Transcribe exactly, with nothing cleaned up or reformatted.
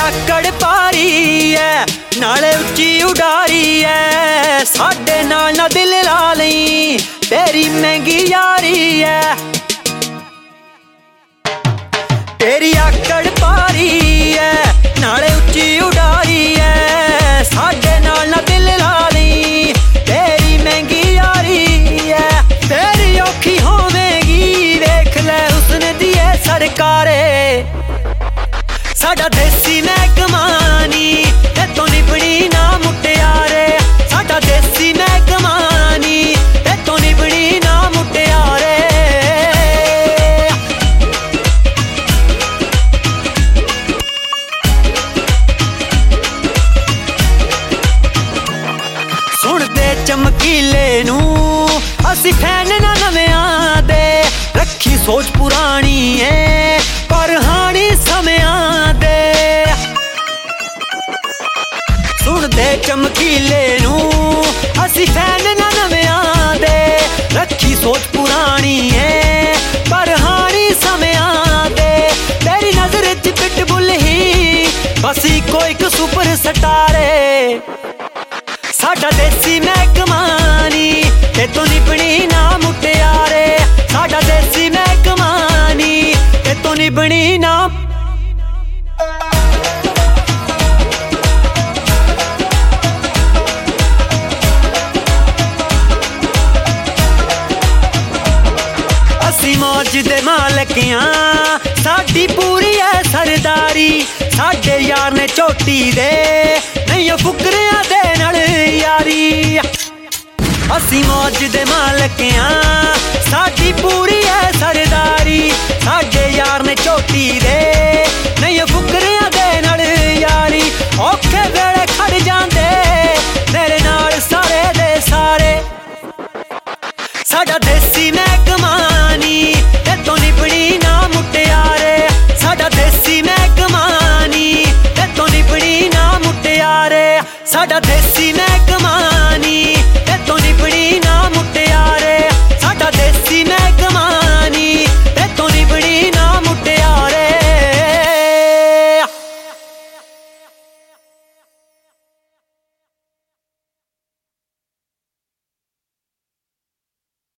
आकड़ पारी है नाले उच्ची उडारी है साडे नाल ना दिल ला लई तेरी महंगी यारी है तेरी आकड़ पारी है नाले उच्ची उडारी है साडे नाल ना दिल ला लई तेरी महंगी यारी है तेरी औखी होवेगी देख ले हुस्न दी है सरकारे साडा देसी महकमा नी इत्थों निभनी ना मुटियारे साडा देसी महकमा नी इत्थों निभनी ना मुटियारे सुनदे चमकीले नू असी फैन ना नवेआं दे रखी सोच पुरानी है पर हानी समयां दे सुनदे चमकीले नू असी फैन ना नवेआं दे रखी सोच पुरानी है पर हानी समयां दे तेरी नजर च पिटबुल ही बस इको इक सुपर स्टार साडा देसी महकमा नी इत्थों निभनी ना मुटियारे साडा देसी महकमा नी इत्थों निभनी ना असी मौज दे मालकियां साडी पूरी है सरदारी साडे यार ने चोटी दे नहीं फुकरियां दे नाल यारी असी मौज दे मालकियां साडी पूरी है सरदारी साडे यार ने चोटी दे